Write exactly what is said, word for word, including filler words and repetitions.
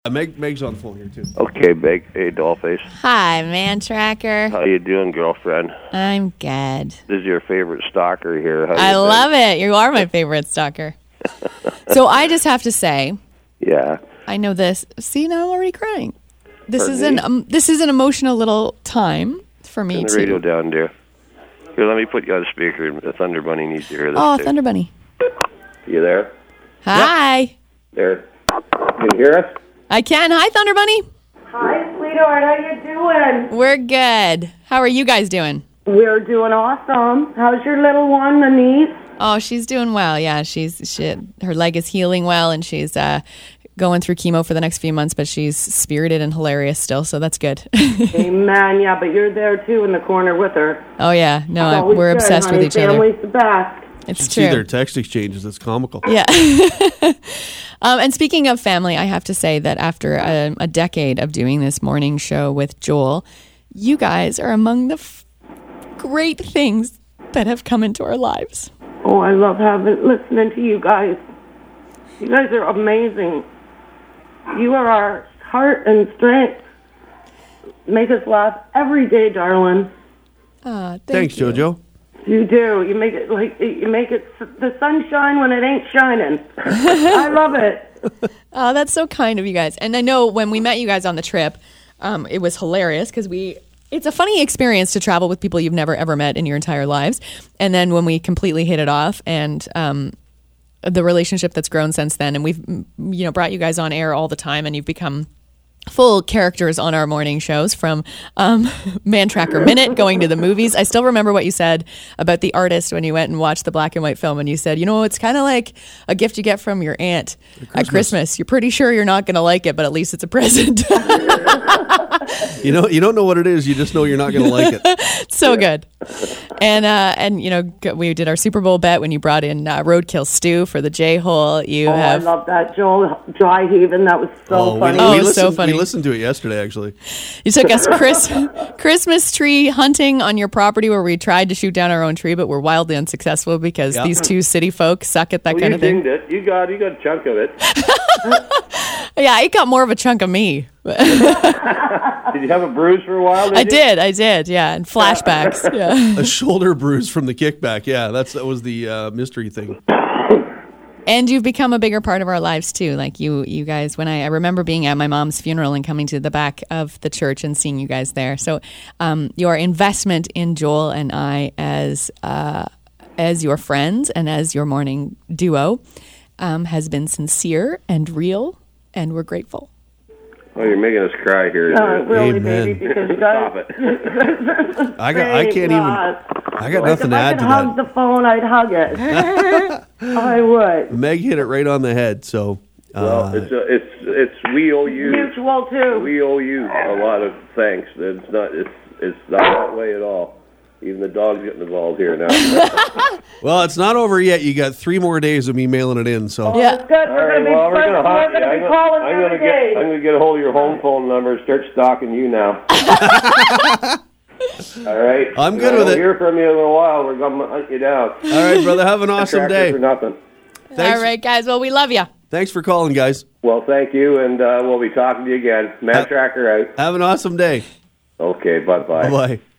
Uh, Meg, Meg's on the phone here, too. Okay, Meg. Hey, Dollface. Hi, Man Tracker. How you doing, girlfriend? I'm good. This is your favorite stalker here. How I you love been? it. You are my favorite stalker. So I just have to say, Yeah. I know this. See, now I'm already crying. This Pardon is an me? um, this is an emotional little time for me Turn the too. radio down, dear. Here, let me put you on speaker. The Thunder Bunny needs to hear this. Oh, too. Thunder Bunny. You there? Hi. There. Can you hear us? I can. Hi, Thunder Bunny. Hi, sweetheart. How you doing? We're good. How are you guys doing? We're doing awesome. How's your little one, the niece? Oh, she's doing well. Yeah, she's she, her leg is healing well, and she's uh, going through chemo for the next few months. But she's spirited and hilarious still, so that's good. Amen. Yeah, but you're there too in the corner with her. Oh yeah, no, I, Always we're good, obsessed honey. with each Family's other. the best. It's Should true. see their text exchanges. It's comical. Yeah. um, and speaking of family, I have to say that after a, a decade of doing this morning show with Joel, you guys are among the f- great things that have come into our lives. Oh, I love having listening to you guys. You guys are amazing. You are our heart and strength. Make us laugh every day, darling. Uh, thank Thanks, you. JoJo. You do. You make it like you make it the sun shine when it ain't shining. I love it. Oh, that's so kind of you guys. And I know when we met you guys on the trip, um, it was hilarious because we. It's a funny experience to travel with people you've never ever met in your entire lives, and then when we completely hit it off, and um, the relationship that's grown since then, and we've you know brought you guys on air all the time, and you've become full characters on our morning shows, from um, Man Tracker Minute, going to the movies. I still remember what you said about the artist when you went and watched the black and white film, and you said, you know, it's kind of like a gift you get from your aunt at Christmas. You're pretty sure you're not going to like it, but at least it's a present. You know, you don't know what it is. You just know you're not going to like it. So good. And, uh, and you know, g- we did our Super Bowl bet when you brought in uh, Roadkill Stew for the J-Hole. You Oh, have... I love that, Joel. Dry heaving. That was so Oh, we, funny. Oh, we it was listened, so funny. We listened to it yesterday, actually. You took us Chris, Christmas tree hunting on your property, where we tried to shoot down our own tree, but we're wildly unsuccessful because Yeah. these two city folk suck at that Well, kind you of thing. dinged it. You got, you got a chunk of it. Yeah, I got more of a chunk of me. Did you have a bruise for a while? Did I you? did, I did, yeah, and flashbacks. Yeah. A shoulder bruise from the kickback. Yeah, that's that was the uh, mystery thing. And you've become a bigger part of our lives too. Like you, you guys. When I, I remember being at my mom's funeral and coming to the back of the church and seeing you guys there. So, um, your investment in Joel and I as uh, as your friends and as your morning duo um, has been sincere and real, and we're grateful. Oh, you're making us cry here. Uh, really, Amen. baby, because you Stop guys. it. I got. I Thank can't even. God. I got Like, nothing if to I add could to hug that. the phone, I'd hug it. I would. Meg hit it right on the head. So, Well, uh, it's, uh, it's, it's, we owe you. Mutual too. We owe you a lot of thanks. It's not, it's, it's not that way at all. Even the dog's getting involved here now. well, it's not over yet. You got three more days of me mailing it in. So, Yeah. That's good. All We're right, gonna be, well, we're we're, gonna, we're gonna I'm be gonna, calling I'm gonna every get, day. I'm gonna get a hold of your home phone number and start stalking you now. All right. I'm good I with don't it. hear from you in a little while. We're gonna hunt you down. all right, brother. Have an awesome Tractor day. for nothing. Thanks. All right, guys. Well, we love you. Thanks for calling, guys. Well, thank you, and uh, we'll be talking to you again. Man Uh, Tracker out. Have an awesome day. Okay, bye bye. Bye bye.